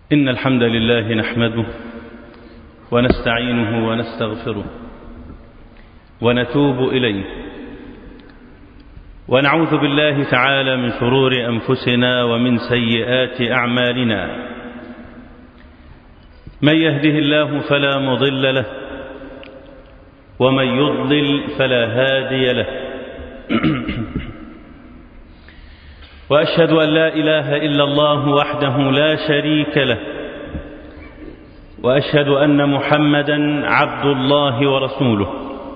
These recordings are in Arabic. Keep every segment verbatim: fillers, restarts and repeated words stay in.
إن الحمد لله نحمده ونستعينه ونستغفره ونتوب إليه ونعوذ بالله تعالى من شرور أنفسنا ومن سيئات أعمالنا. من يهده الله فلا مضل له ومن يضلل فلا هادي له. وأشهد أن لا إله إلا الله وحده لا شريك له، وأشهد أن محمدا عبد الله ورسوله.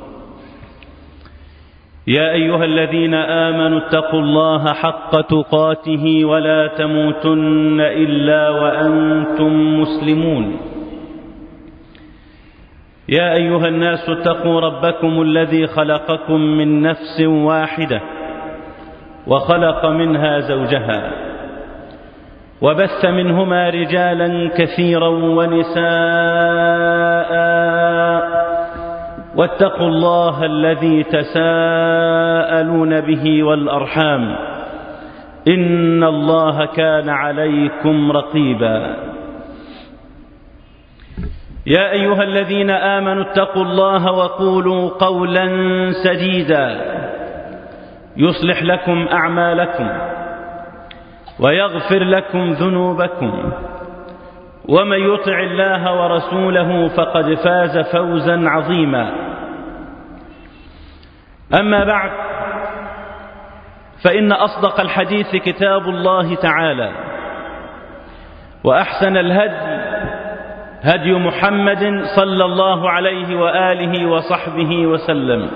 يا أيها الذين آمنوا اتقوا الله حق تقاته ولا تموتن إلا وأنتم مسلمون. يا أيها الناس اتقوا ربكم الذي خلقكم من نفس واحدة وخلق منها زوجها وبث منهما رجالا كثيرا ونساء، واتقوا الله الذي تساءلون به والأرحام إن الله كان عليكم رقيبا. يا أيها الذين آمنوا اتقوا الله وقولوا قولا سديدا يصلح لكم أعمالكم ويغفر لكم ذنوبكم، ومن يطع الله ورسوله فقد فاز فوزا عظيما. أما بعد، فإن أصدق الحديث كتاب الله تعالى، وأحسن الهدي هدي محمد صلى الله عليه وآله وصحبه وسلم،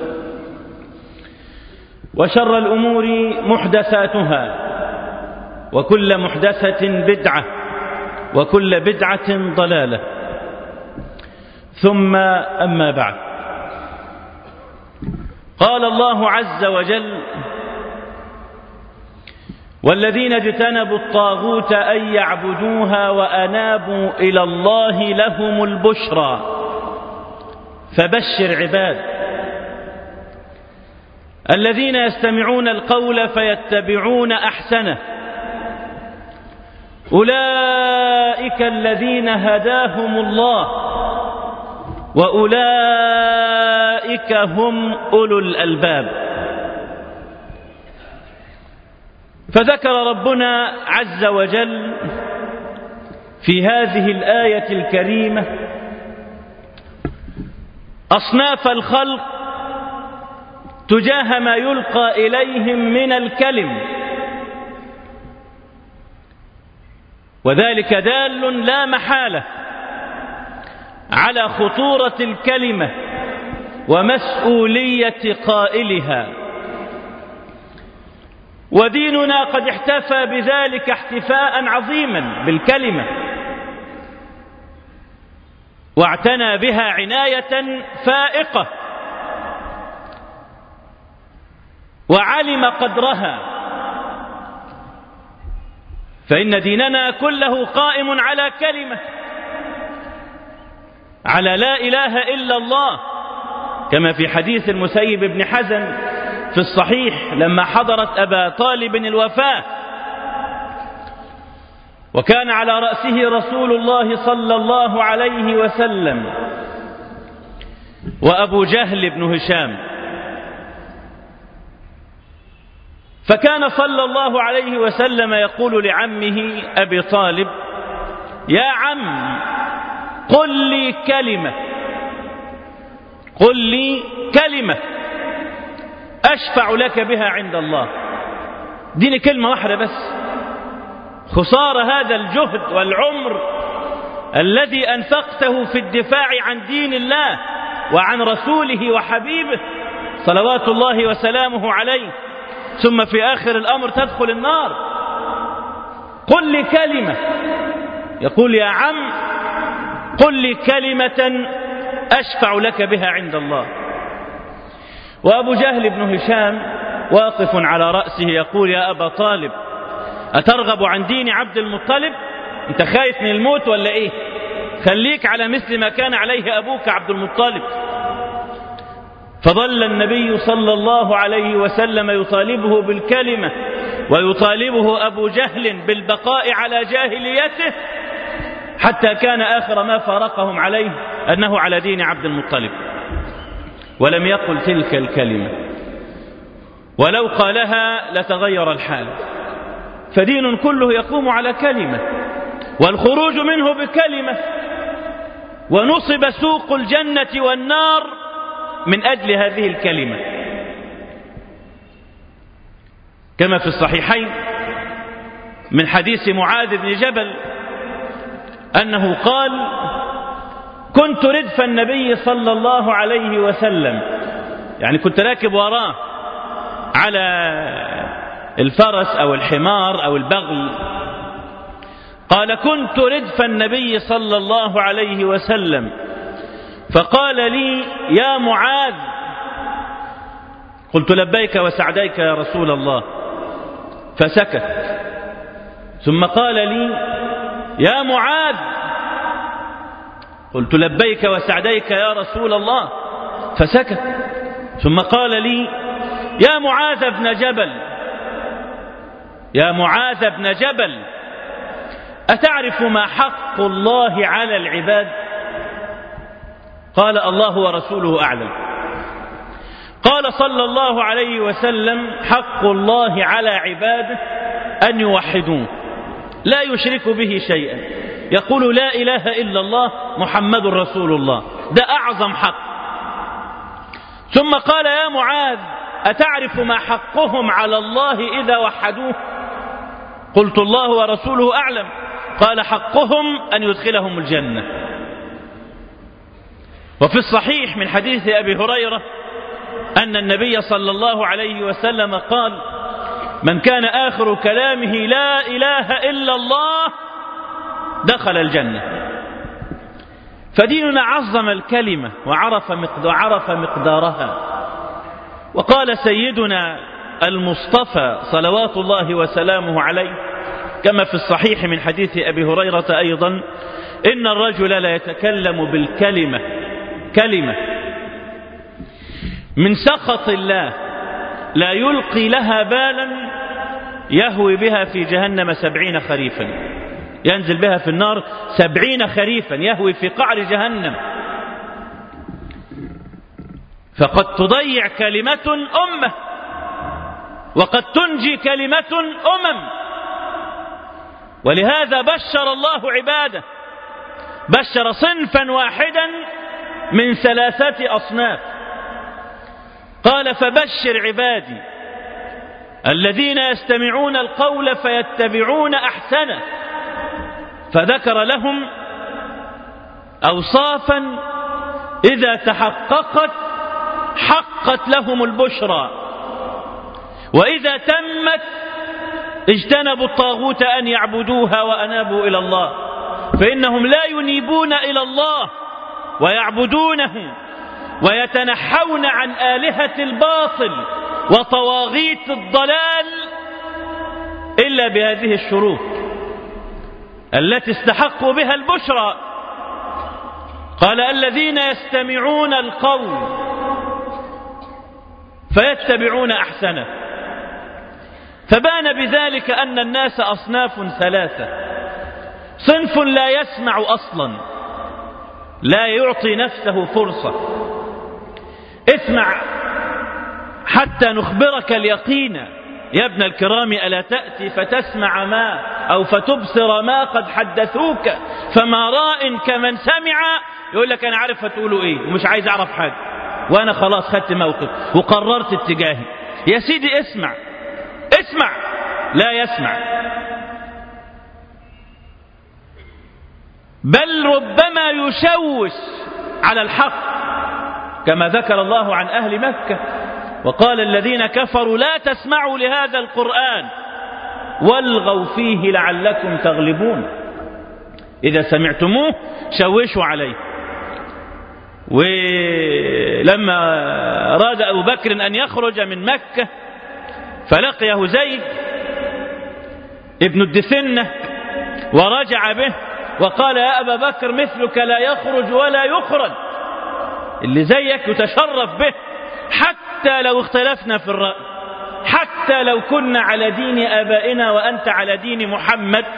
وشر الأمور محدثاتها، وكل محدثة بدعة، وكل بدعة ضلالة. ثم أما بعد، قال الله عز وجل: والذين اجتنبوا الطاغوت أن يعبدوها وأنابوا إلى الله لهم البشرى فبشر عباد الذين يستمعون القول فيتبعون أحسنه، أولئك الذين هداهم الله وأولئك هم أولو الألباب. فذكر ربنا عز وجل في هذه الآية الكريمة أصناف الخلق تجاه ما يلقى إليهم من الكلم، وذلك دال لا محالة على خطورة الكلمة ومسؤولية قائلها. وديننا قد احتفى بذلك احتفاء عظيما بالكلمة، واعتنى بها عناية فائقة، وعلم قدرها، فإن ديننا كله قائم على كلمة، على لا إله إلا الله، كما في حديث المسيب بن حزن في الصحيح لما حضرت أبا طالب الوفاة، وكان على رأسه رسول الله صلى الله عليه وسلم وأبو جهل بن هشام. فكان صلى الله عليه وسلم يقول لعمه أبي طالب: يا عم، قل لي كلمة، قل لي كلمة أشفع لك بها عند الله. ديني كلمة واحدة بس، خسارة هذا الجهد والعمر الذي أنفقته في الدفاع عن دين الله وعن رسوله وحبيبه صلوات الله وسلامه عليه، ثم في آخر الأمر تدخل النار. قل لي كلمة، يقول: يا عم، قل لي كلمة أشفع لك بها عند الله. وأبو جهل بن هشام واقف على رأسه يقول: يا أبا طالب، أترغب عن دين عبد المطلب؟ أنت خايف من الموت ولا إيه؟ خليك على مثل ما كان عليه أبوك عبد المطلب. فظل النبي صلى الله عليه وسلم يطالبه بالكلمة ويطالبه أبو جهل بالبقاء على جاهليته حتى كان آخر ما فارقهم عليه أنه على دين عبد المطلب، ولم يقل تلك الكلمة، ولو قالها لتغير الحال. فدين كله يقوم على كلمة، والخروج منه بكلمة، ونصب سوق الجنة والنار من أجل هذه الكلمة، كما في الصحيحين من حديث معاذ بن جبل أنه قال: كنت ردف النبي صلى الله عليه وسلم، يعني كنت راكب وراه على الفرس أو الحمار أو البغل. قال: كنت ردف النبي صلى الله عليه وسلم فقال لي: يا معاذ. قلت: لبيك وسعديك يا رسول الله. فسكت، ثم قال لي: يا معاذ. قلت: لبيك وسعديك يا رسول الله. فسكت، ثم قال لي: يا معاذ بن جبل، يا معاذ بن جبل، أتعرف ما حق الله على العباد؟ قال: الله ورسوله أعلم. قال صلى الله عليه وسلم: حق الله على عباده أن يوحدوه، لا يشركوا به شيئا، يقول لا إله إلا الله محمد رسول الله، ده أعظم حق. ثم قال: يا معاذ، أتعرف ما حقهم على الله إذا وحدوه؟ قلت: الله ورسوله أعلم. قال: حقهم أن يدخلهم الجنة. وفي الصحيح من حديث أبي هريرة أن النبي صلى الله عليه وسلم قال: من كان آخر كلامه لا إله إلا الله دخل الجنة. فديننا عظم الكلمة وعرف وعرف مقدارها. وقال سيدنا المصطفى صلوات الله وسلامه عليه كما في الصحيح من حديث أبي هريرة أيضا: إن الرجل لا يتكلم بالكلمة، كلمة من سخط الله لا يلقي لها بالا يهوي بها في جهنم سبعين خريفا، ينزل بها في النار سبعين خريفا، يهوي في قعر جهنم. فقد تضيع كلمة أمة، وقد تنجي كلمة أمم. ولهذا بشر الله عباده، بشر صنفا واحدا من ثلاثة أصناف. قال: فبشر عبادي الذين يستمعون القول فيتبعون أحسنه. فذكر لهم أوصافا إذا تحققت حقت لهم البشرى، وإذا تمت اجتنبوا الطاغوت أن يعبدوها وأنابوا إلى الله، فإنهم لا ينيبون إلى الله ويعبدونه ويتنحون عن آلهة الباطل وطواغيت الضلال إلا بهذه الشروط التي استحقوا بها البشرى. قال: الذين يستمعون القول فيتبعون أحسنه. فبان بذلك أن الناس أصناف ثلاثة: صنف لا يسمع أصلا، لا يعطي نفسه فرصة. اسمع حتى نخبرك اليقين يا ابن الكرام، ألا تأتي فتسمع ما أو فتبصر ما قد حدثوك، فما راء كمن سمع. يقول لك أنا عارف هتقولوا إيه ومش عايز أعرف حاجة، وأنا خلاص خدت موقف وقررت اتجاهي. يا سيدي اسمع، اسمع. لا يسمع، بل ربما يشوش على الحق، كما ذكر الله عن أهل مكة: وقال الذين كفروا لا تسمعوا لهذا القرآن والغوا فيه لعلكم تغلبون. إذا سمعتموه شوشوا عليه. ولما أراد أبو بكر أن يخرج من مكة فلقيه زيد ابن الدثنة ورجع به وقال: يا أبا بكر مثلك لا يخرج ولا يخرج، اللي زيك يتشرف به حتى لو اختلفنا في الرأي، حتى لو كنا على دين آبائنا وأنت على دين محمد،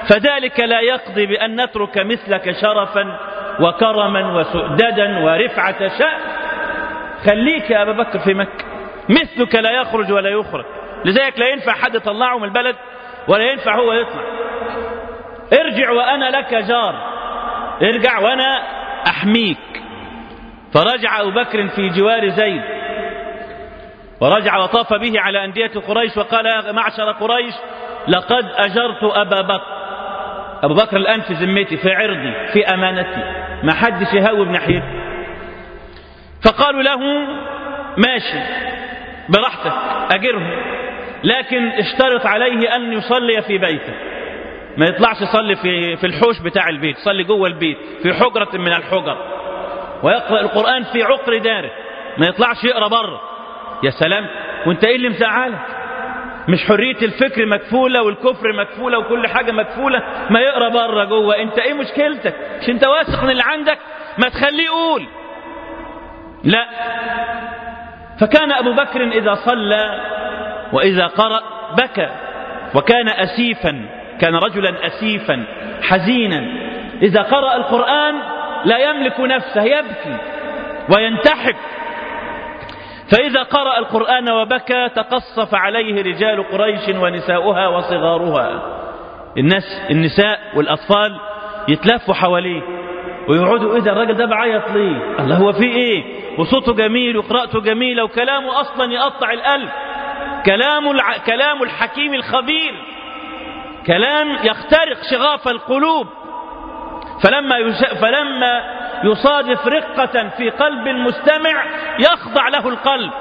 فذلك لا يقضي بأن نترك مثلك شرفا وكرما وسؤددا ورفعة شأن. خليك يا أبا بكر في مكة، مثلك لا يخرج ولا يخرج، لذلك لا ينفع حد يطلعه من البلد ولا ينفع هو يطلع. ارجع وأنا لك جار، ارجع وأنا أحميك. فرجع أبو بكر في جوار زيد، ورجع وطاف به على أندية قريش وقال يا معشر قريش لقد أجرت أبا بكر. أبو بكر الآن في ذمتي، في عرضي، في أمانتي، ما حدش يهوب ناحيته. فقالوا له ماشي براحتك أجره، لكن اشترط عليه أن يصلي في بيته، ما يطلعش يصلي في في الحوش بتاع البيت، يصلي جوه البيت في حجرة من الحجر، ويقرأ القرآن في عقر داره، ما يطلعش يقرأ بره. يا سلام، وانت ايه اللي مزعلك؟ مش حرية الفكر مكفولة والكفر مكفولة وكل حاجة مكفولة؟ ما يقرأ بره جوه، انت ايه مشكلتك؟ مش انت واثق من اللي عندك؟ ما تخليه يقول. لا. فكان أبو بكر إذا صلى وإذا قرأ بكى، وكان أسيفا، كان رجلا أسيفا حزينا. إذا قرأ القرآن لا يملك نفسه، يبكي وينتحب. فإذا قرأ القرآن وبكى تقصف عليه رجال قريش ونساؤها وصغارها. الناس النساء والأطفال يتلفوا حواليه ويقعدوا إذا الراجل ده بعيط ليه؟ الله، هو في إيه؟ وصوته جميل وقراءته جميلة وكلامه أصلا يقطع القلب، كلام الع... كلام الحكيم الخبير، كلام يخترق شغاف القلوب. فلما يش... فلما يصادف رقة في قلب المستمع يخضع له القلب.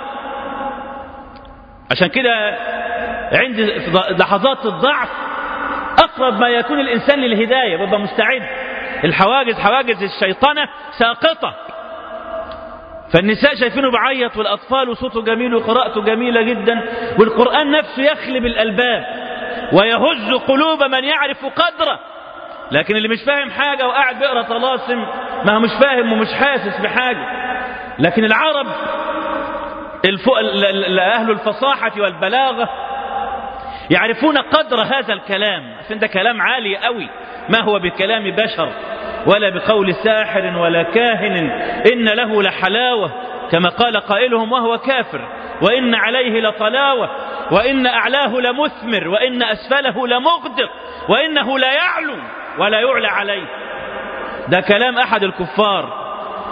عشان كده عند لحظات الضعف أقرب ما يكون الإنسان للهداية، بيبقى مستعد. الحواجز حواجز الشيطنة ساقطة. فالنساء شايفينه بعيط، والأطفال وصوته جميل وقراءته جميلة جدا، والقرآن نفسه يخلب الألباب ويهز قلوب من يعرف قدره. لكن اللي مش فاهم حاجة وقاعد بيقرأ طلاسم ما هو مش فاهم ومش حاسس بحاجة. لكن العرب الف... أهل الفصاحة والبلاغة يعرفون قدر هذا الكلام، عشان ده كلام عالي قوي، ما هو بكلام بشر ولا بقول ساحر ولا كاهن. إن له لحلاوة كما قال قائلهم وهو كافر، وإن عليه لطلاوة، وإن أعلاه لمثمر، وإن أسفله لمغدق، وإنه لا يعلو ولا يعلى عليه. ده كلام أحد الكفار.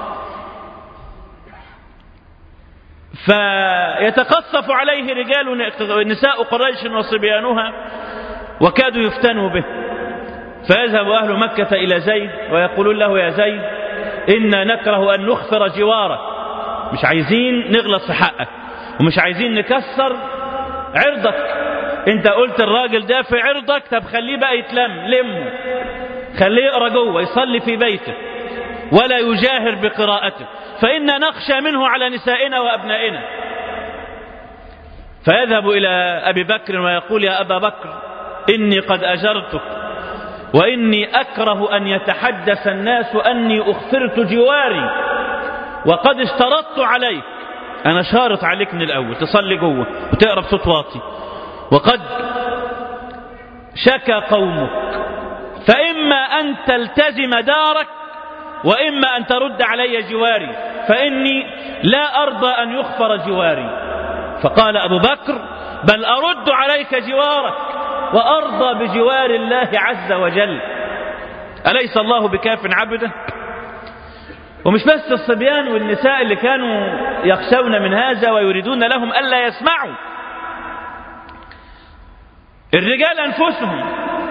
فيتقصف عليه رجال نساء قريش وصبيانها وكادوا يفتنوا به. فيذهب أهل مكة إلى زيد ويقولون له يا زيد إنا نكره أن نخفر جوارك، مش عايزين نغلط في حقك ومش عايزين نكسر عرضك. انت قلت الراجل ده في عرضك، طب خليه بقى يتلم، لمه، خليه يقرأ جوه، يصلي في بيته ولا يجاهر بقراءته، فإنا نخشى منه على نسائنا وأبنائنا. فيذهب إلى أبي بكر ويقول يا أبا بكر إني قد أجرتك، وإني أكره أن يتحدث الناس أني أخفرت جواري، وقد اشترطت عليك، أنا شارط عليك من الأول تصلي جوه وتقرأ بصوت واطي، وقد شكى قومك، فإما أن تلتزم دارك وإما أن ترد علي جواري، فإني لا أرضى أن يخفر جواري. فقال أبو بكر بل أرد عليك جوارك وأرضى بجوار الله عز وجل، أليس الله بكاف عبده؟ ومش بس الصبيان والنساء اللي كانوا يخشون من هذا ويريدون لهم ألا يسمعوا، الرجال أنفسهم.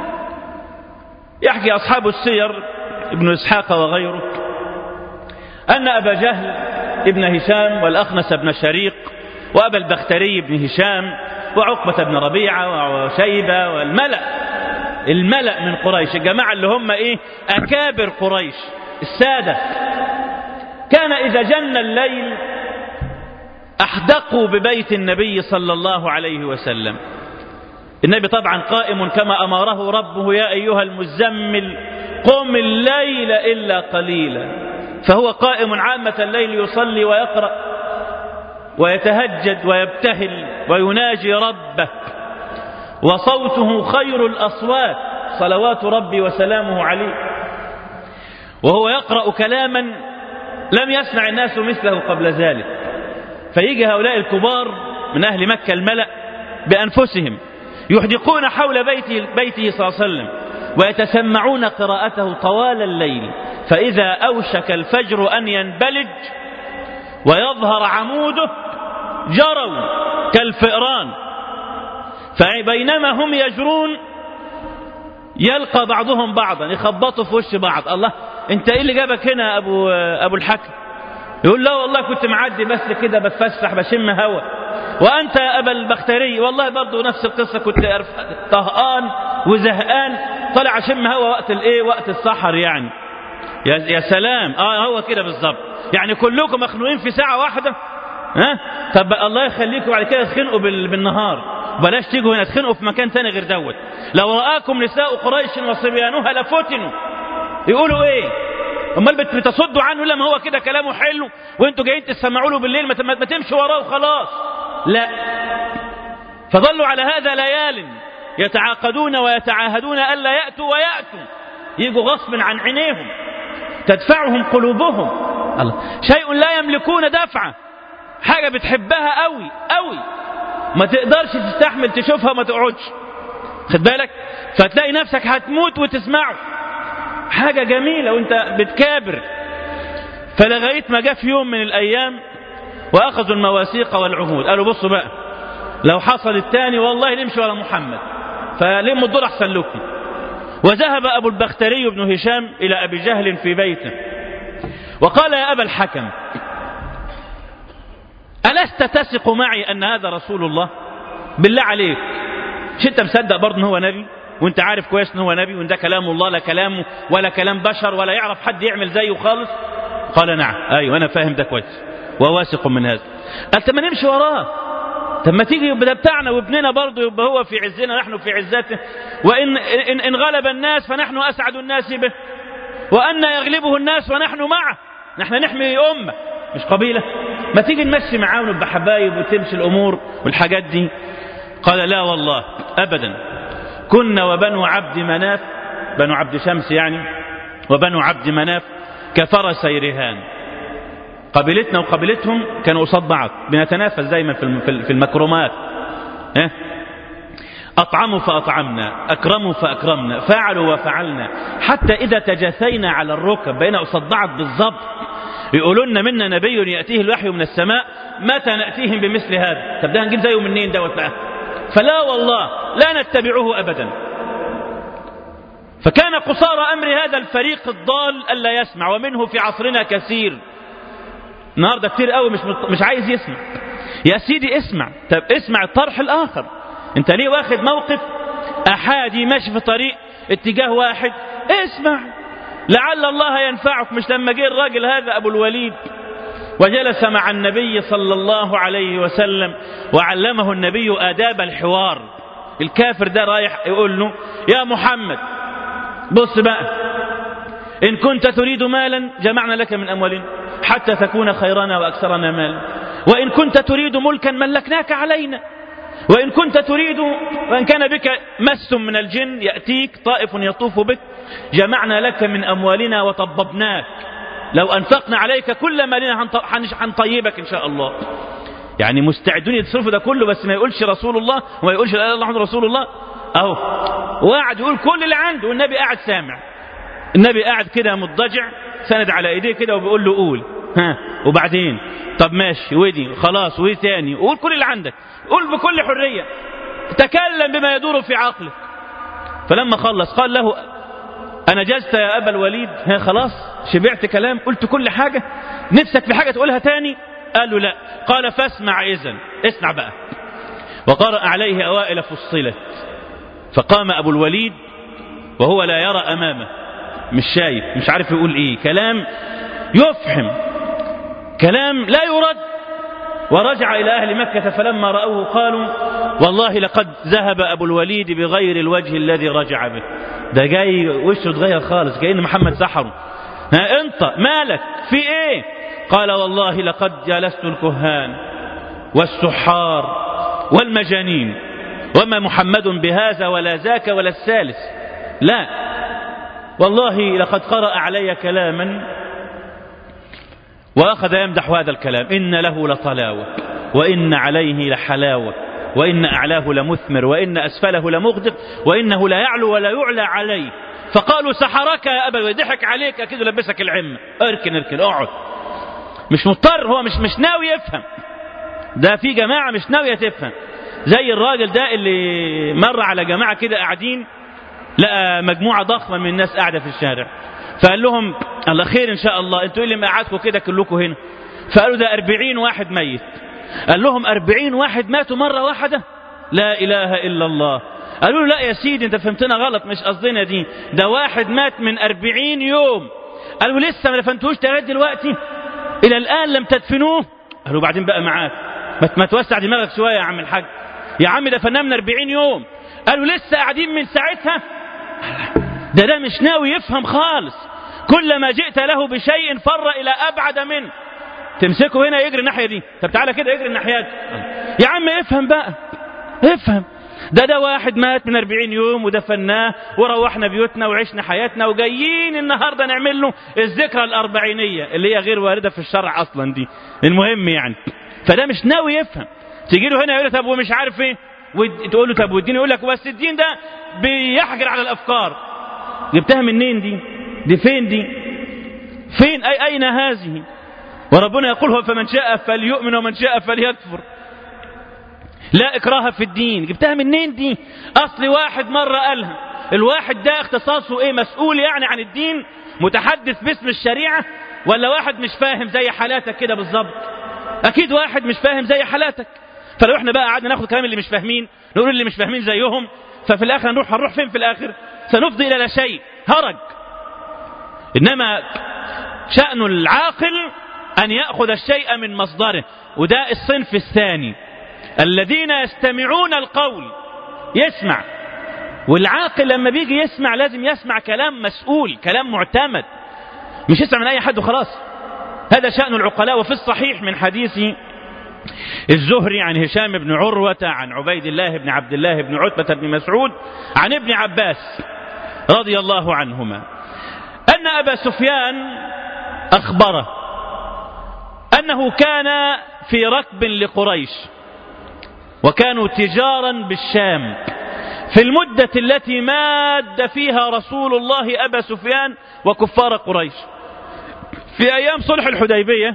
يحكي أصحاب السير ابن إسحاق وغيره أن أبا جهل ابن هشام والأخنس بن شريق وأبا البختري بن هشام وعقبة بن ربيعة وشيبة والملأ الملأ من قريش، الجماعة اللي هم إيه أكابر قريش السادة، كان إذا جن الليل أحدقوا ببيت النبي صلى الله عليه وسلم. النبي طبعا قائم كما أمره ربه يا أيها المزمل قم الليل إلا قليلا، فهو قائم عامة الليل يصلي ويقرأ ويتهجد ويبتهل ويناجي ربه، وصوته خير الأصوات صلوات ربي وسلامه عليه، وهو يقرأ كلاما لم يسمع الناس مثله قبل ذلك، فيجي هؤلاء الكبار من أهل مكة الملأ بأنفسهم يحدقون حول بيته, بيته صلى الله عليه وسلم ويتسمعون قراءته طوال الليل، فإذا أوشك الفجر أن ينبلج ويظهر عموده جروا كالفئران، فبينما هم يجرون يلقى بعضهم بعضا يخبطوا في وش بعض. الله، انت ايه اللي جابك هنا أبو, أبو الحكم؟ يقول لا والله كنت معدي بس كده بتفسح بشم هوا. وأنت يا أبا البختري؟ والله برضو نفس القصة، كنت طهقان وزهقان طلع أشم هوا وقت الايه وقت السحر يعني. يا, يا سلام، اه هو كده بالظبط، يعني كلكم مخنوقين في ساعة واحدة. ها طب الله يخليكم بعد كده تخنقوا بالنهار، بلاش تيجوا هنا تخنقوا في مكان تاني غير دوت. لو رآكم نساء قريش وصبيانها لفتنوا. يقولوا ايه؟ امال بتصدوا عنه لما هو كده كلامه حلو وانتوا جايين تسمعوا له بالليل؟ ما تمشوا وراه وخلاص. لا، فظلوا على هذا ليال يتعاقدون ويتعاهدون ألا يأتوا ويأتوا، يجوا غصب عن عينيهم تدفعهم قلوبهم. الله، شيء لا يملكون دفعه، حاجة بتحبها قوي قوي ما تقدرش تستحمل تشوفها ما تقعدش، خد بالك، فتلاقي نفسك هتموت وتسمعه، حاجة جميلة وانت بتكابر. فلغاية ما جاء في يوم من الأيام وأخذوا المواثيق والعهود، قالوا بصوا بقى لو حصل الثاني والله نمشي ورا محمد، فلم الدور أحسن لكم. وذهب أبو البختري بن هشام إلى أبي جهل في بيته وقال يا أبا الحكم ألست تثق معي أن هذا رسول الله؟ بالله عليك، مش أنت مصدق برضه هو نبي؟ وانت عارف كويس ان هو نبي وان ده كلام الله لا كلامه ولا كلام بشر ولا يعرف حد يعمل زيه خالص؟ قال نعم، ايوه انا فاهم ده كويس وواثق من هذا. قال طب ما نمشي وراه، طب ما تيجي يبقى ده بتاعنا وابننا برضه يبقى هو في عزنا نحن في عزته، وان ان, إن غلب الناس فنحن اسعد الناس به، وان يغلبه الناس ونحن معه، نحن نحمي امه مش قبيله، ما تيجي نمشي معاه ونبقى حبايب وتمشي الامور والحاجات دي. قال لا والله ابدا، كنا وبنو عبد مناف، بنو عبد شمس يعني، وبنو عبد مناف كفرسي رهان، قبيلتنا وقبيلتهم كانوا قصاد بعض، بنتنافس دايما في المكرمات. أطعموا فأطعمنا، أكرموا فأكرمنا، فعلوا وفعلنا، حتى إذا تجاثينا على الركب بين قصاد بعض بالضبط. يقولون منا نبي يأتيه الوحي من السماء، متى نأتيهم بمثل هذا؟ طب ده هنجيب زيه منين دوت بقى؟ فلا والله لا نتبعه أبدا. فكان قصار أمر هذا الفريق الضال ألا يسمع، ومنه في عصرنا كثير النهارده كتير قوي مش مش عايز يسمع. يا سيدي اسمع، طب اسمع الطرح الآخر. انت ليه واخد موقف أحادي ماشي في طريق اتجاه واحد؟ اسمع لعل الله ينفعك. مش لما جه الراجل هذا أبو الوليد وجلس مع النبي صلى الله عليه وسلم وعلمه النبي آداب الحوار، الكافر ده رايح يقول له يا محمد بص بقى، إن كنت تريد مالا جمعنا لك من أموالنا حتى تكون خيرنا وأكثرنا مالا، وإن كنت تريد ملكا ملكناك علينا، وإن كنت تريد وإن كان بك مس من الجن يأتيك طائف يطوف بك جمعنا لك من أموالنا وطببناك، لو أنفقنا عليك كل مالنا هنطيبك إن شاء الله. يعني مستعدون يتصرفوا ده كله، بس ما يقولش رسول الله وما يقولش لا إله إلا الله رسول الله. أهو وقعد يقول كل اللي عنده والنبي قاعد سامع. النبي قاعد كده مضجع سند على ايديه كده وبيقول له قول، ها وبعدين طب ماشي ودي خلاص وايه تاني، قول كل اللي عندك، قول بكل حرية، تكلم بما يدور في عقلك. فلما خلص قال له أنا جزت يا أبا الوليد؟ ها خلاص شبعت كلام، قلت كل حاجة، نفسك في حاجة تقولها تاني؟ قال له لا. قال فاسمع إذن، اسمع بقى. وقرأ عليه أوائل فصلت، فقام أبو الوليد وهو لا يرى أمامه، مش شايف، مش عارف يقول إيه، كلام يفحم، كلام لا يرد. ورجع إلى أهل مكة فلما رأوه قالوا والله لقد ذهب أبو الوليد بغير الوجه الذي رجع به، ده جاي وشه اتغير خالص، جاي إن محمد سحره. ها انت مالك في ايه؟ قال والله لقد جلست الكهان والسحار والمجانين وما محمد بهذا ولا ذاك ولا الثالث. لا والله لقد قرأ علي كلاما وأخذ يمدح هذا الكلام: إن له لطلاوة، وإن عليه لحلاوة، وإن أعلاه لمثمر، وإن أسفله لمغدق، وإنه لا يعلو ولا يعلى عليه. فقالوا: سحرك يا أبا، ضحك عليك أكيد لبسك العمة. اركن اركن اقعد. مش مضطر، هو مش مش ناوي يفهم. ده في جماعة مش ناوية تفهم، زي الراجل ده اللي مر على جماعة كده قاعدين، لقى مجموعة ضخمة من الناس قاعدة في الشارع، فقال لهم: الله خير إن شاء الله، انتوا اللي مقعدكم كده كلكم هنا؟ فقالوا: ده أربعين واحد ميت. قال لهم: أربعين واحد ماتوا مرة واحدة؟ لا إله إلا الله. قالوا له: لا يا سيدي انت فهمتنا غلط، مش قصدنا دي، ده واحد مات من أربعين يوم. قالوا: لسه ما دفنتوش لغاية دلوقتي؟ إلى الآن لم تدفنوه؟ قالوا: بعدين بقى معاك، ما توسع دماغك شوية يا عم الحاج، يا عم دفناه من أربعين يوم. قالوا: لسه قاعدين من ساعتها؟ ده ده مش ناوي يفهم خالص. كلما جئت له بشيء فر إلى أبعد منه. تمسكه هنا يجري الناحية دي، طب تعالى كده يجري الناحية دي. يا عم افهم بقى، افهم. ده ده واحد مات من أربعين يوم ودفناه وروحنا بيوتنا وعشنا حياتنا، وجايين النهاردة نعمل له الذكرى الأربعينية اللي هي غير واردة في الشرع أصلا دي. المهم يعني، فده مش ناوي يفهم. تيجي له هنا يقول له: طب ومش عارف ايه، تقول له: طب والدين؟ يقول لك: بس الدين ده بيحجر على الأفكار. جبتها منين دي؟ دي فين دي؟ فين؟ أي أين هذه؟ وربنا يقول: فمن شاء فليؤمن ومن شاء فليكفر، لا إكراه في الدين. جبتها منين دي؟ أصل واحد مرة قالها. الواحد ده اختصاصه ايه؟ مسؤول يعني عن الدين؟ متحدث باسم الشريعة؟ ولا واحد مش فاهم زي حالاتك كده بالظبط؟ أكيد واحد مش فاهم زي حالاتك. فلو احنا بقى قعدنا ناخد كلام اللي مش فاهمين نقول اللي مش فاهمين زيهم، ففي الآخر هنروح هنروح فين في الآخر؟ سنفضي إلى لا شيء، هرج. إنما شأن العاقل أن يأخذ الشيء من مصدره. وده الصنف الثاني، الذين يستمعون القول. يسمع، والعاقل لما بيجي يسمع لازم يسمع كلام مسؤول، كلام معتمد، مش يسمع من أي حد وخلاص. هذا شأن العقلاء. وفي الصحيح من حديث الزهري عن هشام بن عروة عن عبيد الله بن عبد الله بن عتبة بن مسعود عن ابن عباس رضي الله عنهما أن أبا سفيان أخبره أنه كان في ركب لقريش، وكانوا تجارا بالشام، في المدة التي ماد فيها رسول الله أبا سفيان وكفار قريش. في أيام صلح الحديبية،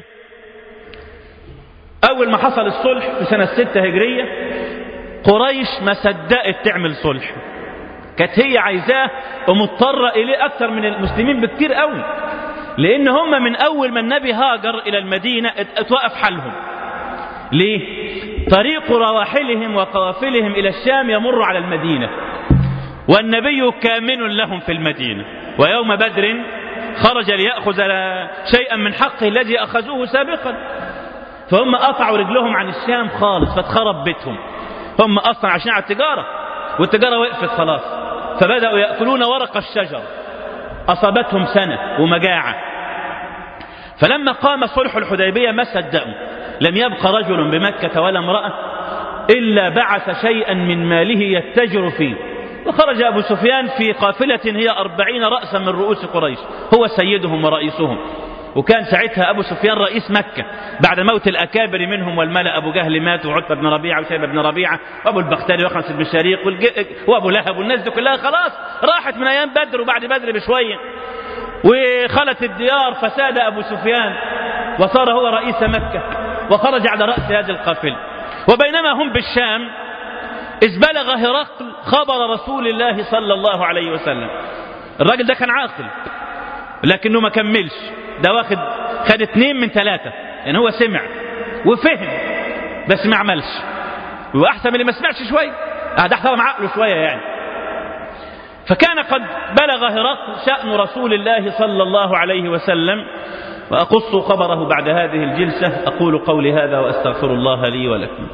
أول ما حصل الصلح في سنة ستة هجرية، قريش ما صدقت تعمل صلح، كانت هي عايزاه ومضطرة إليه أكثر من المسلمين بكتير قوي، لأن هم من أول ما النبي هاجر إلى المدينة اتوقف حالهم. ليه؟ طريق رواحلهم وقوافلهم إلى الشام يمر على المدينة، والنبي كامن لهم في المدينة، ويوم بدر خرج ليأخذ شيئا من حقه الذي أخذوه سابقا، فهم قطعوا رجلهم عن الشام خالص، فاتخرب بيتهم. هم أصلا عشان على التجارة، والتجارة وقفت خلاص، فبدأوا يأكلون ورق الشجر، أصابتهم سنة ومجاعة. فلما قام صلح الحديبية ما صدقوا، لم يبق رجل بمكة ولا امرأة إلا بعث شيئا من ماله يتجر فيه. وخرج أبو سفيان في قافلة هي أربعين رأسا من رؤوس قريش، هو سيدهم ورئيسهم. وكان ساعتها أبو سفيان رئيس مكة بعد موت الأكابر منهم والملأ. أبو جهل مات، وعتبة بن ربيعة وشيبة بن ربيعة وأبو البختري وخمس بن شريق وأبو لهب، والناس دي كلها خلاص راحت من أيام بدر وبعد بدر بشوية، وخلت الديار. فساد أبو سفيان وصار هو رئيس مكة، وخرج على رأس هذه القافلة. وبينما هم بالشام إذ بلغ هرقل خبر رسول الله صلى الله عليه وسلم. الراجل ده كان عاقل لكنه ما كملش، ده واخد خد اتنين من ثلاثة، يعني هو سمع وفهم بس ما عملش، وأحسن من اللي ما سمعش شوية، ده احترم عقله شوية يعني. فكان قد بلغ هرقل شأن رسول الله صلى الله عليه وسلم. وأقص خبره بعد هذه الجلسة. أقول قولي هذا وأستغفر الله لي ولكم.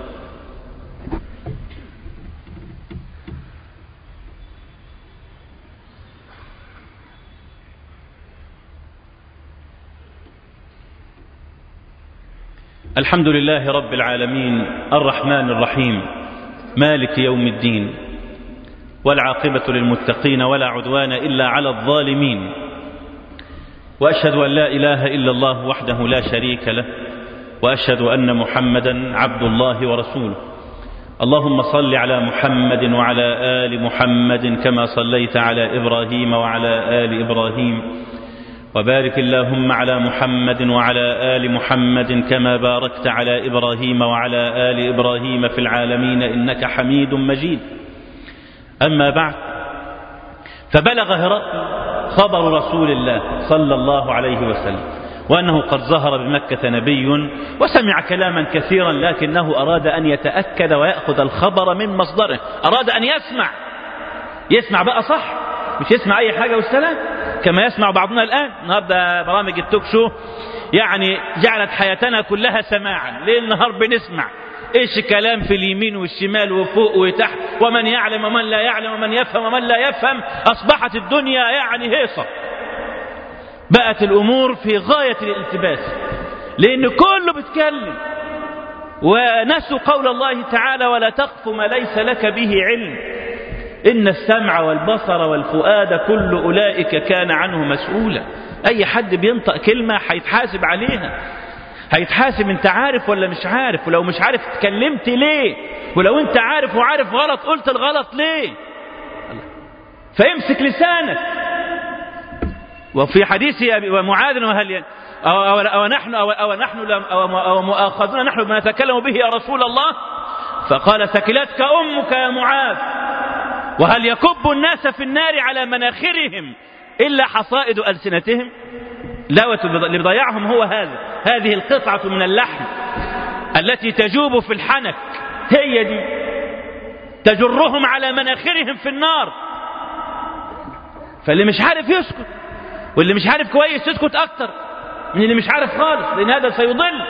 الحمد لله رب العالمين، الرحمن الرحيم، مالك يوم الدين، والعاقبة للمتقين ولا عدوان إلا على الظالمين، وأشهد أن لا إله إلا الله وحده لا شريك له، وأشهد أن محمدا عبد الله ورسوله. اللهم صل على محمد وعلى آل محمد كما صليت على إبراهيم وعلى آل إبراهيم، وبارك اللهم على محمد وعلى آل محمد كما باركت على إبراهيم وعلى آل إبراهيم في العالمين إنك حميد مجيد. أما بعد، فبلغ هرقل خبر رسول الله صلى الله عليه وسلم وأنه قد ظهر بمكة نبي، وسمع كلاما كثيرا لكنه أراد أن يتأكد ويأخذ الخبر من مصدره، أراد أن يسمع يسمع بقى صح، مش يسمع أي حاجة والسلام كما يسمع بعضنا الآن. النهارده برامج التوك شو يعني جعلت حياتنا كلها سماعا، ليل نهار بنسمع ايش كلام في اليمين والشمال وفوق وتحت، ومن يعلم ومن لا يعلم ومن يفهم ومن لا يفهم. أصبحت الدنيا يعني هيصة، بقت الأمور في غاية الالتباس، لأن كله بيتكلم ونسوا قول الله تعالى: ولا تقف ما ليس لك به علم إن السمع والبصر والفؤاد كل أولئك كان عنه مسؤولا. أي حد بينطق كلمة هيتحاسب عليها، هيتحاسب انت عارف ولا مش عارف، ولو مش عارف اتكلمت ليه، ولو انت عارف وعارف غلط قلت الغلط ليه. فامسك لسانك. وفي حديث معاذ: وهل أو, أو, أو نحن أو, أو نحن أو, أو مؤاخذون نحن بما نتكلم به يا رسول الله؟ فقال: ثكلتك أمك يا معاذ، وهل يكب الناس في النار على مناخرهم إلا حصائد ألسنتهم؟ لا، اللي بضيعهم هو هذا هذه القطعة من اللحم التي تجوب في الحنك، هي دي تجرهم على مناخرهم في النار. فاللي مش عارف يسكت، واللي مش عارف كويس يسكت أكتر من اللي مش عارف خالص، لأن هذا سيضل.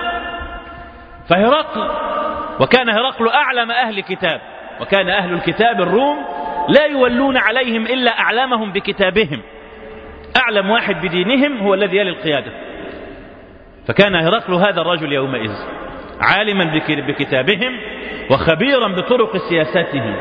فهرقل، وكان هرقل أعلم أهل كتاب، وكان أهل الكتاب الروم لا يولون عليهم إلا أعلمهم بكتابهم، أعلم واحد بدينهم هو الذي يلي القيادة. فكان هرقل هذا الرجل يومئذ عالما بكتابهم وخبيرا بطرق سياستهم.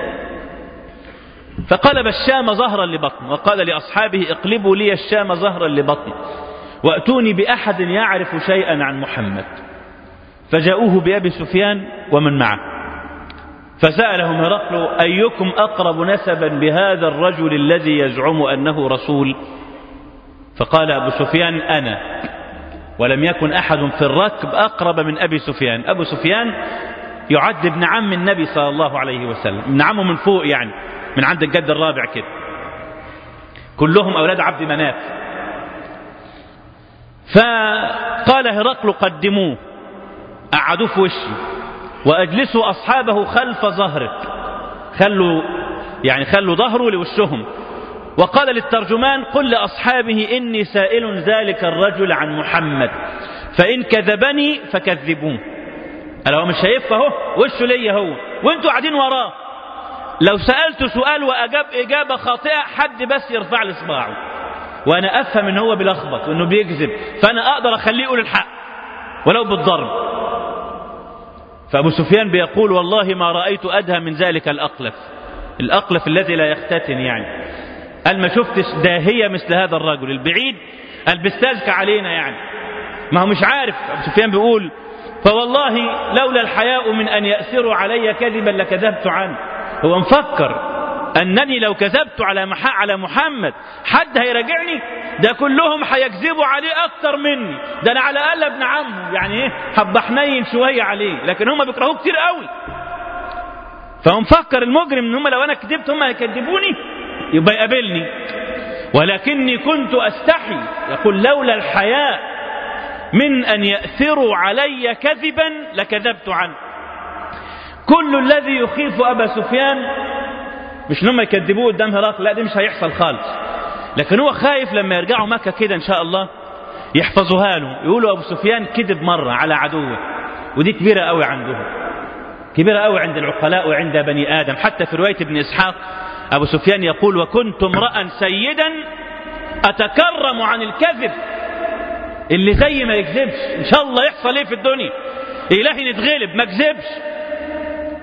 فقلب الشام ظهرا لبطن، وقال لأصحابه: اقلبوا لي الشام ظهرا لبطن، وأتوني بأحد يعرف شيئا عن محمد. فجاءوه بأبي سفيان ومن معه، فسألهم هرقل: أيكم أقرب نسبا بهذا الرجل الذي يزعم أنه رسول؟ فقال أبو سفيان: أنا. ولم يكن أحد في الركب أقرب من أبي سفيان. أبو سفيان يعد ابن عم النبي صلى الله عليه وسلم، ابن عمه من فوق، يعني من عند الجد الرابع كده، كلهم أولاد عبد مناف. فقال هرقل: قدموه، أعدوه في وشي، وأجلسوا أصحابه خلف ظهره، خلوا يعني خلوا ظهره لوشهم. وقال للترجمان: قل لأصحابه إني سائل ذلك الرجل عن محمد، فإن كذبني فكذبوه. قال: هو مش شايفه اهو، وشه ليا هو، وانتوا قاعدين وراه. لو سألت سؤال وأجاب إجابة خاطئة حد بس يرفع لي صباعه، وأنا أفهم إن هو بيلخبط وإنه بيكذب، فأنا أقدر أخليه يقول الحق ولو بالضرب. فأبو سفيان بيقول: والله ما رأيت أدهى من ذلك الأقلف، الأقلف الذي لا يختتن، يعني قال ما شفتش داهية مثل هذا الرجل البعيد، قال بيستذكى علينا، يعني ما هو مش عارف. أبو سفيان بيقول: فوالله لولا الحياء من أن يأسروا علي كذبا لكذبت عنه. هو مفكر أنني لو كذبت على على محمد حد هيراجعني؟ ده كلهم هيكذبوا عليه أكتر مني، ده أنا على الأقل ابن عمه، يعني إيه، حب حنين شوية عليه، لكن هم بيكرهوه كتير قوي. فهو مفكر المجرم إن هم لو أنا كذبت هم هيكذبوني يبقى يقابلني، ولكني كنت أستحي. يقول: لولا الحياء من أن يأثروا علي كذبا لكذبت عنه. كل الذي يخيف أبا سفيان مش لما يكذبوه قدام هرقل، لا، دي مش هيحصل خالص، لكن هو خايف لما يرجعوا مكة كده إن شاء الله يحفظوها له، يقولوا أبو سفيان كذب مرة على عدوه، ودي كبيرة قوي عندهم، كبيرة قوي عند العقلاء وعند بني آدم. حتى في رواية ابن إسحاق أبو سفيان يقول: وكنت امرأ سيدا أتكرم عن الكذب. اللي زي ما يكذبش إن شاء الله يحصل إيه في الدنيا، إلهي نتغلب ما كذبش.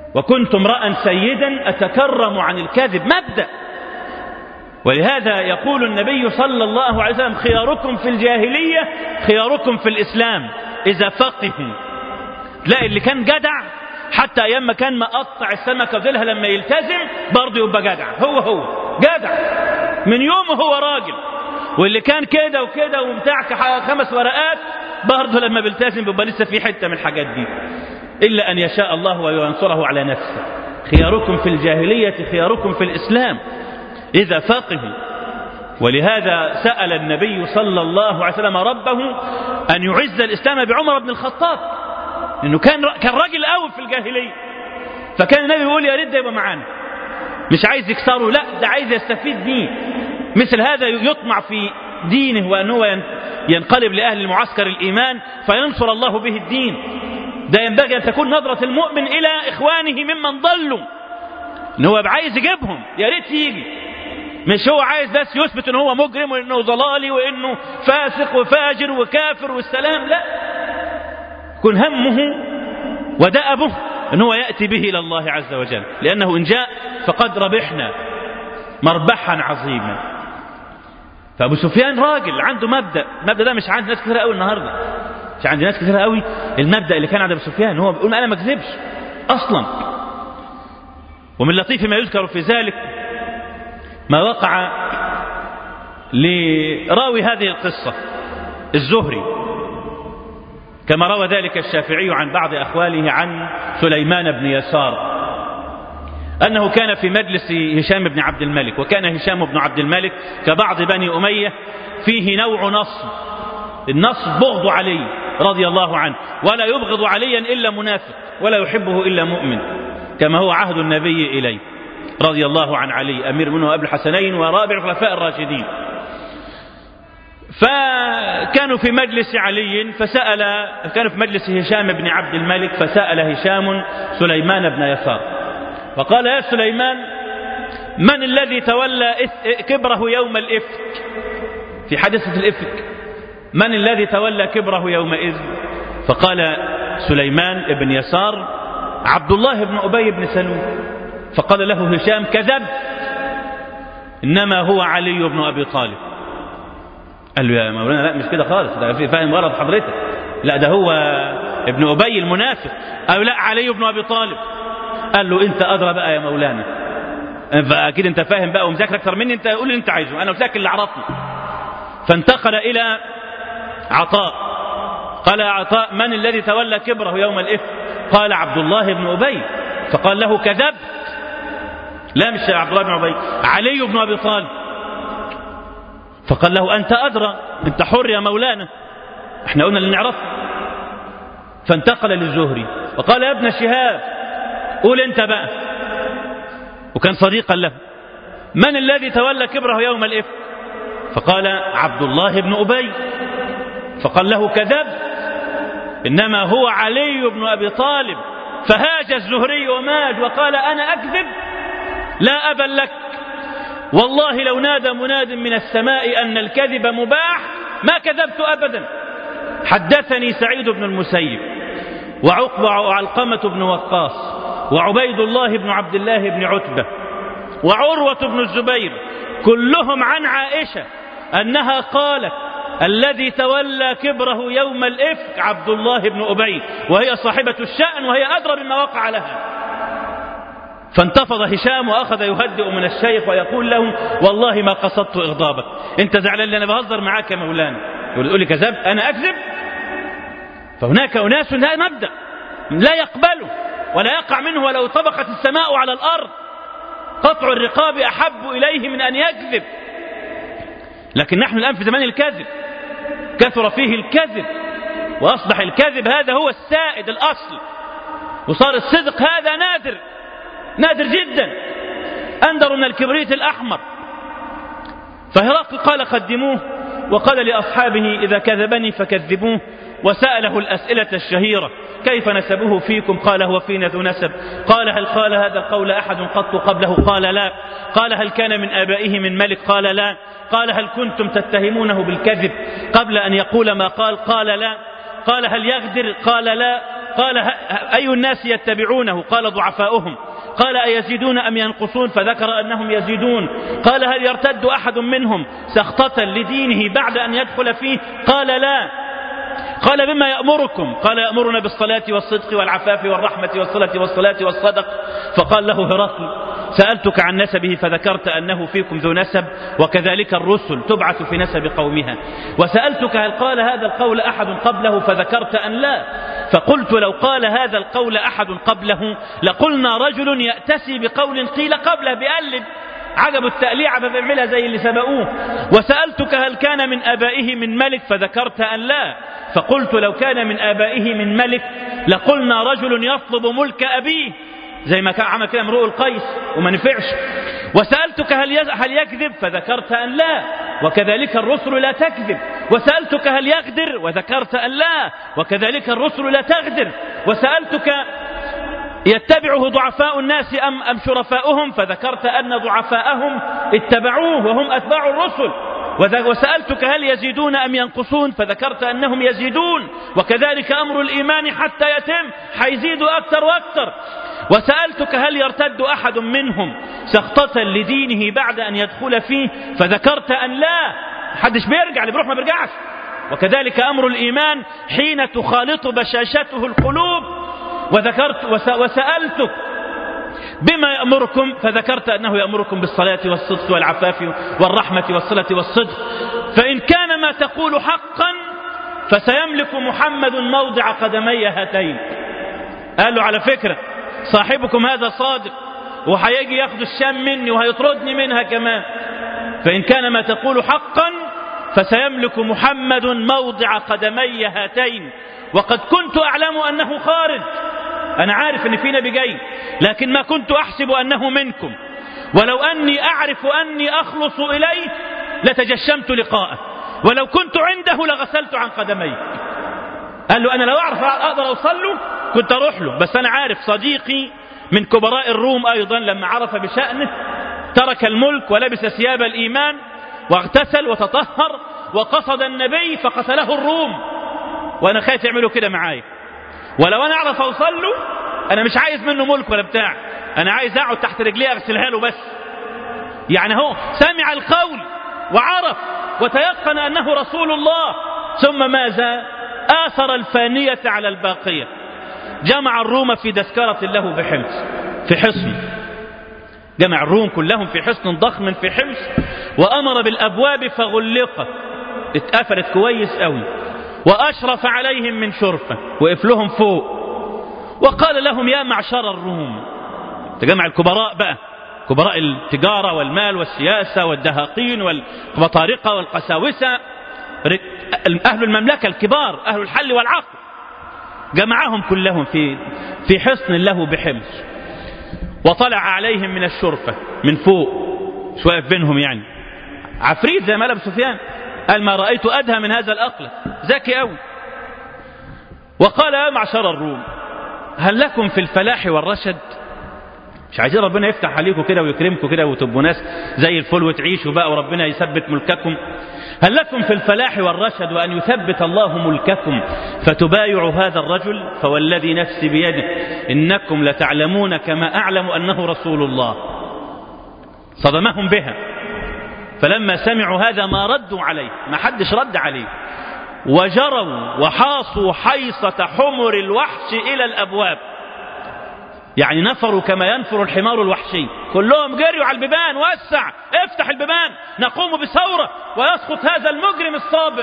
وكنت امرأ سيدا أتكرم عن الكذب، مبدأ. ولهذا يقول النبي صلى الله عليه وسلم خياركم في الجاهلية خياركم في الإسلام إذا فقهوا. تلاقي اللي كان جدع حتى أيام ما كان مقطع السمكة وديلها لما يلتزم برضه يبقى جدع، هو هو جدع من يومه هو راجل. واللي كان كده وكده ومتاعك خمس ورقات برضه لما بيلتزم بيبقى لسه في حتة من الحاجات دي، إلا أن يشاء الله وينصره على نفسه. خياركم في الجاهلية خياركم في الإسلام إذا فقهوا. ولهذا سأل النبي صلى الله عليه وسلم ربه أن يعز الإسلام بعمر بن الخطاب، لأنه كان كان راجل قوي في الجاهلية، فكان النبي يقول يا ريت يبقى معانا، مش عايز يكسره، لا ده عايز يستفيد بيه. مثل هذا يطمع في دينه وأنه ينقلب لأهل المعسكر الإيمان فينصر الله به الدين. ده ينبغي أن تكون نظرة المؤمن إلى إخوانه ممن ضلوا، أنه عايز يجيبهم، يا ريت يجي، مش هو عايز بس يثبت أنه هو مجرم وأنه ضلالي وأنه فاسق وفاجر وكافر والسلام، لا، كن همه ودأبه أنه يأتي به إلى الله عز وجل، لأنه إن جاء فقد ربحنا مربحا عظيما. فأبو سفيان راجل عنده مبدأ، المبدأ ده مش عند ناس كثيرة قوي النهاردة، مش عند ناس كثيرة قوي المبدأ اللي كان عند أبو سفيان، هو بيقول أنا ما أكذبش أصلا. ومن لطيف ما يذكر في ذلك ما وقع لراوي هذه القصة الزهري، كما روى ذلك الشافعي عن بعض أخواله عن سليمان بن يسار أنه كان في مجلس هشام بن عبد الملك، وكان هشام بن عبد الملك كبعض بني أمية فيه نوع نصب، النصب بغض علي رضي الله عنه، ولا يبغض عليا إلا منافق ولا يحبه إلا مؤمن، كما هو عهد النبي إليه رضي الله عن علي أمير منه وأبو الحسنين ورابع الخلفاء الراشدين. فكانوا في مجلس علي فسأل، كانوا في مجلس هشام بن عبد الملك فسأل هشام سليمان بن يسار فقال يا سليمان من الذي تولى كبره يوم الإفك، في حادثة الإفك من الذي تولى كبره يومئذ؟ فقال سليمان بن يسار عبد الله بن أبي بن سلول. فقال له هشام كذبت، إنما هو علي بن أبي طالب. قال له يا مولانا لا مش كده خالص، ده في فاهم غلط حضرتك، لا ده هو ابن أبي المنافق. قال لا علي بن أبي طالب. قال له انت أدرى بقى يا مولانا، فأكيد انت فاهم بقى ومذاكر أكثر مني، انت قول اللي انت عايزه، أنا قلت اللي عرفني. فانتقل إلى عطاء، قال يا عطاء من الذي تولى كبره يوم الإفك؟ قال عبد الله بن أبي. فقال له كذبت، لا مش عبد الله بن أبي، علي بن أبي طالب. فقال له أنت أدرى، أنت حر يا مولانا، احنا قلنا اللي نعرفه. فانتقل للزهري وقال يا ابن شهاب قول انت بقى، وكان صديقا له، من الذي تولى كبره يوم الإفك؟ فقال عبد الله بن أبي. فقال له كذبت، إنما هو علي بن أبي طالب. فهاج الزهري وماج وقال أنا أكذب؟ لا أبا لك، والله لو نادى مناد من السماء أن الكذب مباح ما كذبت أبدا. حدثني سعيد بن المسيب وعقبة وعلقمة بن وقاص وعبيد الله بن عبد الله بن عتبة وعروة بن الزبير كلهم عن عائشة أنها قالت الذي تولى كبره يوم الإفك عبد الله بن أبي، وهي صاحبة الشأن وهي أدرى بما وقع لها. فانتفض هشام وأخذ يهدئ من الشيخ ويقول له والله ما قصدت إغضابك، أنت زعلان لي أنا بهزر معاك يا مولانا، يقول لي كذبت أنا أكذب؟ فهناك أناس لا مبدأ لا يقبله ولا يقع منه ولو طبقت السماء على الأرض، قطع الرقاب أحب إليه من أن يكذب. لكن نحن الآن في زمان الكذب، كثر فيه الكذب وأصبح الكذب هذا هو السائد الأصل، وصار الصدق هذا نادر نادر جدا، أندر من الكبريت الأحمر. فهرقل قال قدموه، وقال لأصحابه إذا كذبني فكذبوه، وسأله الأسئلة الشهيرة كيف نسبه فيكم؟ قال هو فينا ذو نسب. قال هل قال هذا القول أحد قط قبله؟ قال لا. قال هل كان من آبائه من ملك؟ قال لا. قال هل كنتم تتهمونه بالكذب قبل أن يقول ما قال؟ قال لا. قال هل يغدر؟ قال لا. قال أي الناس يتبعونه؟ قال ضعفاؤهم. قال أيزيدون أم ينقصون؟ فذكر أنهم يزيدون. قال هل يرتد أحد منهم سخطة لدينه بعد أن يدخل فيه؟ قال لا. قال بما يأمركم؟ قال يأمرنا بالصلاة والصدق والعفاف والرحمة والصلة والصلاة والصدق. فقال له هرقل سألتك عن نسبه فذكرت أنه فيكم ذو نسب، وكذلك الرسل تبعث في نسب قومها. وسألتك هل قال هذا القول أحد قبله فذكرت أن لا، فقلت لو قال هذا القول أحد قبله لقلنا رجل يأتسي بقول قيل قبله، بيقلد عجب التأليع فبيعملها زي اللي سبقوه. وسألتك هل كان من آبائه من ملك فذكرت أن لا، فقلت لو كان من آبائه من ملك لقلنا رجل يطلب ملك أبيه، زي ما كان عمل كده امرؤ القيس وما نفعش. وسألتك هل هل يكذب فذكرت أن لا، وكذلك الرسل لا تكذب. وسألتك هل يغدر وذكرت أن لا، وكذلك الرسل لا تغدر. وسألتك يتبعه ضعفاء الناس أم أم شرفاؤهم فذكرت أن ضعفاءهم اتبعوه وهم أتباع الرسل. وسألتك هل يزيدون أم ينقصون فذكرت أنهم يزيدون، وكذلك أمر الإيمان حتى يتم حيزيدوا أكثر وأكثر. وسألتك هل يرتد أحد منهم سخطة لدينه بعد أن يدخل فيه فذكرت أن لا، حدش بيرجع، اللي بيروح ما بيرجعش. وكذلك أمر الإيمان حين تخالط بشاشته القلوب. وذكرت وسألتك بما يأمركم فذكرت أنه يأمركم بالصلاة والصدق والعفاف والرحمة والصلة والصدق. فإن كان ما تقول حقا فسيملك محمد موضع قدمي هاتين. قال له على فكرة صاحبكم هذا صادق وهيجي ياخد الشام مني وهيطردني منها كمان. فإن كان ما تقول حقا فسيملك محمد موضع قدمي هاتين. وقد كنت أعلم أنه خارج، أنا عارف أن في نبي جاي، لكن ما كنت أحسب أنه منكم، ولو أني أعرف أني أخلص إليه لتجشمت لقاءه، ولو كنت عنده لغسلت عن قدمي. قال له أنا لو أعرف أقدر أوصل له كنت أروح له، بس أنا عارف صديقي من كبراء الروم أيضا لما عرف بشأنه ترك الملك ولبس ثياب الإيمان واغتسل وتطهر وقصد النبي فقتله الروم، وأنا خايف يعملوا كده معايا. ولو أنا أعرف أوصل له أنا مش عايز منه ملك ولا بتاع، أنا عايز أقعد تحت رجليه أغسلها له بس. يعني هو سمع القول وعرف وتيقن أنه رسول الله، ثم ماذا؟ آثر الفانية على الباقية. جمع الروم في دسكرة له بحمص، في حصن، جمع الروم كلهم في حصن ضخم في حمص، وأمر بالأبواب فغلقت، اتقفلت كويس قوي، وأشرف عليهم من شرفة، وقف لهم فوق، وقال لهم يا معشر الروم، تجمع الكبراء بقى، كبراء التجارة والمال والسياسة والدهاقين والبطارقة والقساوسة، أهل المملكة الكبار، أهل الحل والعقد، جمعهم كلهم في في حصن له بحمص، وطلع عليهم من الشرفة من فوق، مش واقف بينهم يعني عفريت زي ما قال أبو سفيان، قال ما رأيت أدهى من هذا الأقلة، ذكي أوي. وقال يا معشر الروم هل لكم في الفلاح والرشد؟ مش عايزين ربنا يفتح عليكم كده ويكرمكم كده وتبقوا ناس زي الفل وتعيشوا بقى وربنا يثبت ملككم؟ هل لكم في الفلاح والرشد وأن يثبت الله ملككم فتبايعوا هذا الرجل؟ فوالذي نفسي بيده إنكم لتعلمون كما أعلم أنه رسول الله. صدمهم بها، فلما سمعوا هذا ما ردوا عليه، ما حدش رد عليه، وجروا وحاصوا حيصة حمر الوحش إلى الأبواب، يعني نفروا كما ينفر الحمار الوحشي، كلهم جريوا على البيبان، وسع افتح البيبان نقوم بثورة ويسقط هذا المجرم الصابئ.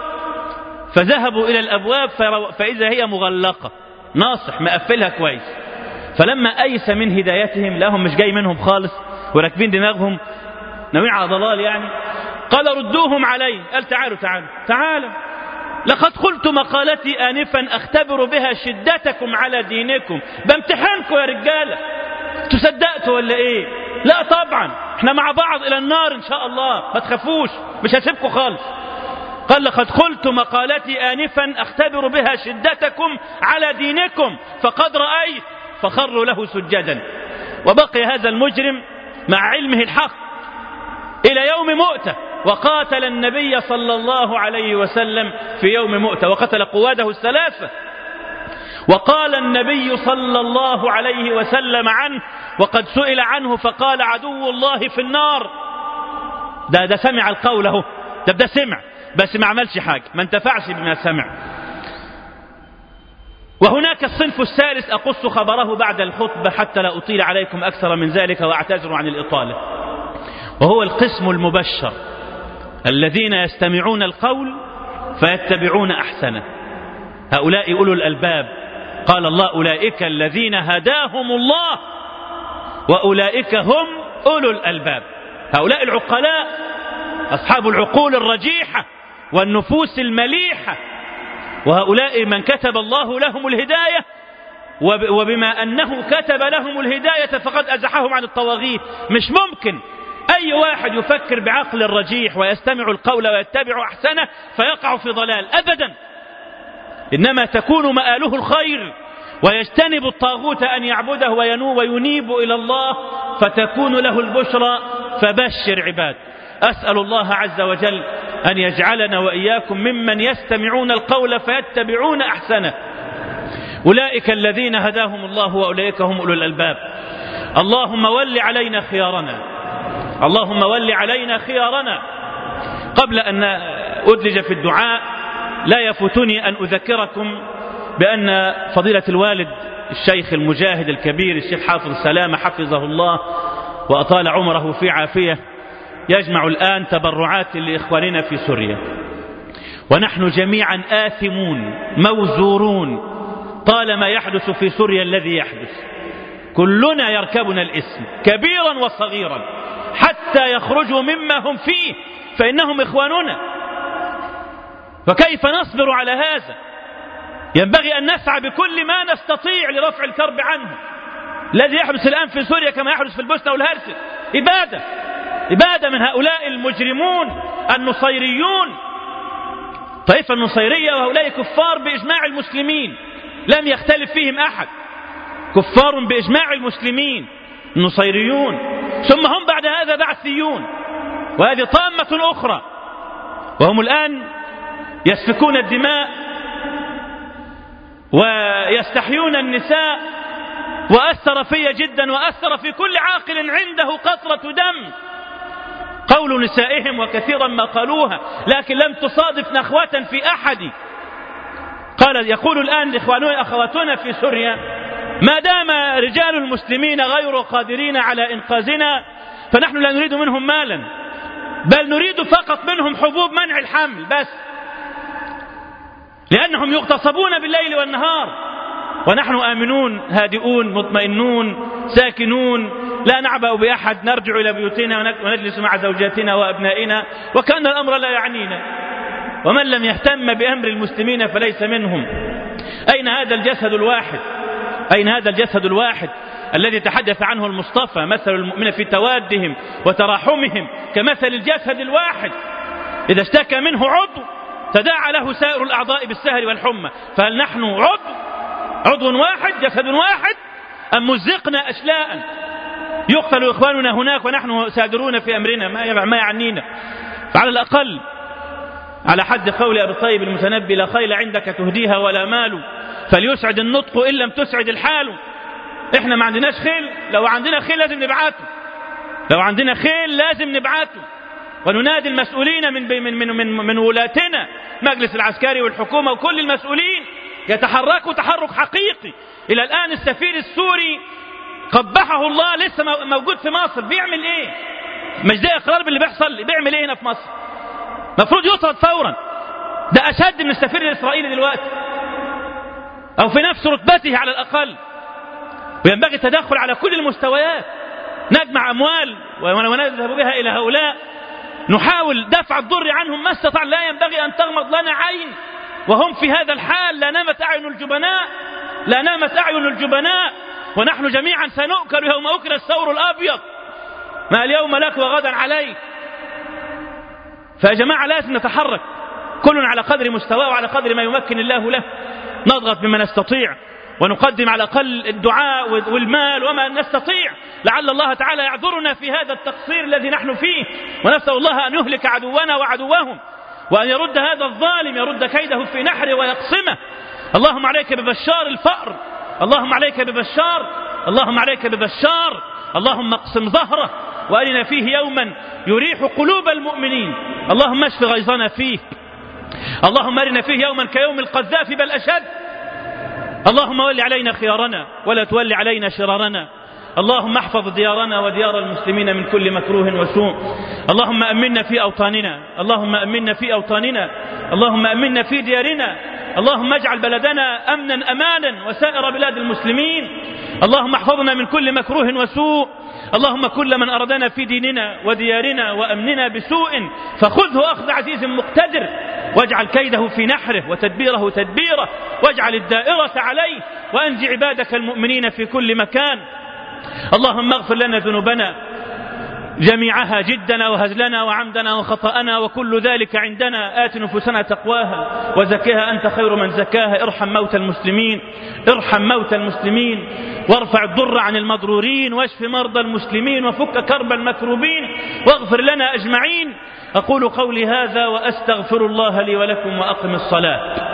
فذهبوا إلى الأبواب فإذا هي مغلقة، ناصح مقفلها كويس. فلما أيس من هدايتهم، لهم مش جاي منهم خالص وراكبين دماغهم ناويين على ضلال يعني، قال ردوهم علي. قال تعالوا تعالوا تعالوا لقد قلت مقالتي آنفا أختبر بها شدتكم على دينكم، بامتحانكم يا رجالة، تصدقتوا ولا إيه؟ لا طبعا احنا مع بعض إلى النار إن شاء الله، ما تخافوش مش هسيبكم خالص. قال لقد قلت مقالتي آنفا أختبر بها شدتكم على دينكم فقد رأيت، فخروا له سجدا. وبقي هذا المجرم مع علمه الحق إلى يوم مؤتة، وقاتل النبي صلى الله عليه وسلم في يوم مؤتة، وقتل قواده الثلاثة. وقال النبي صلى الله عليه وسلم عنه وقد سئل عنه فقال عدو الله في النار. ده ده سمع القول اهو، ده ده سمع بس ما عملش حاجة، ما انتفعش بما سمع. وهناك الصنف الثالث أقص خبره بعد الخطبة حتى لا أطيل عليكم أكثر من ذلك وأعتذر عن الإطالة، وهو القسم المبشر الذين يستمعون القول فيتبعون أحسنه. هؤلاء أولو الألباب، قال الله أولئك الذين هداهم الله وأولئك هم أولو الألباب. هؤلاء العقلاء أصحاب العقول الرجيحة والنفوس المليحة، وهؤلاء من كتب الله لهم الهداية، وبما أنه كتب لهم الهداية فقد أزحهم عن الطواغيت. مش ممكن أي واحد يفكر بعقل الرجيح ويستمع القول ويتبع أحسنه فيقع في ضلال أبدا، إنما تكون مآله الخير ويجتنب الطاغوت أن يعبده وينوب وينيب إلى الله فتكون له البشرى. فبشر عباد. أسأل الله عز وجل أن يجعلنا وإياكم ممن يستمعون القول فيتبعون أحسنه. أولئك الذين هداهم الله وأولئك هم أولو الألباب. اللهم ول علينا خيارنا، اللهم ول علينا خيارنا. قبل أن أدلج في الدعاء لا يفوتني أن أذكركم بأن فضيلة الوالد الشيخ المجاهد الكبير الشيخ حافظ سلامة حفظه الله وأطال عمره في عافية يجمع الآن تبرعات لإخواننا في سوريا، ونحن جميعا آثمون موزورون طالما يحدث في سوريا الذي يحدث. كلنا يركبنا الاسم كبيرا وصغيرا حتى يخرجوا مما هم فيه فإنهم إخواننا. فكيف نصبر على هذا؟ ينبغي أن نسعى بكل ما نستطيع لرفع الكرب عنه. الذي يحدث الآن في سوريا كما يحدث في البوسنة والهرسك إبادة إبادة من هؤلاء المجرمون النصيريون. طائفة النصيرية وهؤلاء كفار بإجماع المسلمين لم يختلف فيهم أحد، كفار بإجماع المسلمين النصيريون، ثم هم بعد هذا بعثيون، وهذه طامة أخرى. وهم الآن يسفكون الدماء ويستحيون النساء، وأثر في جدا وأثر في كل عاقل عنده قطرة دم قول نسائهم، وكثيرا ما قالوها لكن لم تصادف نخوة في أحد. قال يقول الآن إخواننا أخواتنا في سوريا ما دام رجال المسلمين غير قادرين على إنقاذنا فنحن لا نريد منهم مالا، بل نريد فقط منهم حبوب منع الحمل بس، لأنهم يغتصبون بالليل والنهار ونحن آمنون هادئون مطمئنون ساكنون لا نعبأ بأحد، نرجع إلى بيوتنا ونجلس مع زوجاتنا وأبنائنا وكأن الأمر لا يعنينا. ومن لم يهتم بأمر المسلمين فليس منهم. أين هذا الجسد الواحد؟ أين هذا الجسد الواحد الذي تحدث عنه المصطفى مثل المؤمن في توادهم وتراحمهم كمثل الجسد الواحد إذا اشتكى منه عضو تداعى له سائر الأعضاء بالسهر والحمى. فهل نحن عضو عضو واحد جسد واحد أم مزقنا أشلاء؟ يقتل إخواننا هناك ونحن سادرون في أمرنا ما يعنينا. فعلى الأقل على حد قول أبي الطيب المتنبي لا خيل عندك تهديها ولا مال فليسعد النطق إن لم تسعد الحال. إحنا ما عندناش خيل، لو عندنا خيل لازم نبعته، لو عندنا خيل لازم نبعته. وننادي المسؤولين من من من من, من ولاتنا مجلس العسكري والحكومة وكل المسؤولين يتحركوا تحرك حقيقي. إلى الآن السفير السوري قبحه الله لسه موجود في مصر، بيعمل إيه؟ مش ده إقرار باللي بيحصل؟ بيعمل إيه هنا في مصر؟ مفروض يطرد فورا، ده أشد من السفير الإسرائيلي دلوقتي أو في نفس رتبته على الأقل. وينبغي التدخل على كل المستويات، نجمع أموال ونذهب بها إلى هؤلاء، نحاول دفع الضر عنهم ما استطاع. لا ينبغي أن تغمض لنا عين وهم في هذا الحال. لا نامت أعين الجبناء، لا نامت أعين الجبناء، ونحن جميعا سنؤكل يوم أكل الثور الأبيض، ما اليوم لك وغدا عليك. فيا جماعة لازم نتحرك كل على قدر مستواه وعلى قدر ما يمكن الله له، نضغط بما نستطيع ونقدم على الأقل الدعاء والمال وما نستطيع، لعل الله تعالى يعذرنا في هذا التقصير الذي نحن فيه، ونسأل الله أن يهلك عدونا وعدوهم وأن يرد هذا الظالم، يرد كيده في نحره ويقسمه. اللهم عليك ببشار الفأر، اللهم عليك ببشار، اللهم عليك ببشار، اللهم اقسم ظهره وأرنا فيه يوما يريح قلوب المؤمنين. اللهم اشف غيظنا فيه، اللهم أرنا فيه يوما كيوم القذاف بل أشد. اللهم ول علينا خيارنا ولا تول علينا شرارنا. اللهم احفظ ديارنا وديار المسلمين من كل مكروه وسوء. اللهم أمنا في أوطاننا، اللهم أمنا في أوطاننا، اللهم أمنا في ديارنا. اللهم اجعل بلدنا أمنا أمانا وسائر بلاد المسلمين. اللهم احفظنا من كل مكروه وسوء. اللهم كل من أردنا في ديننا وديارنا وأمننا بسوء فخذه أخذ عزيز مقتدر، واجعل كيده في نحره وتدبيره تدبيره، واجعل الدائرة عليه، وأنج عبادك المؤمنين في كل مكان. اللهم اغفر لنا ذنوبنا جميعها، جدنا وهزلنا وعمدنا وخطأنا وكل ذلك عندنا. آت نفوسنا تقواها وزكها أنت خير من زكاها. ارحم موتى المسلمين، ارحم موتى المسلمين، وارفع الضر عن المضرورين، واشف مرضى المسلمين، وفك كرب المكروبين، واغفر لنا أجمعين. أقول قولي هذا وأستغفر الله لي ولكم، وأقم الصلاة.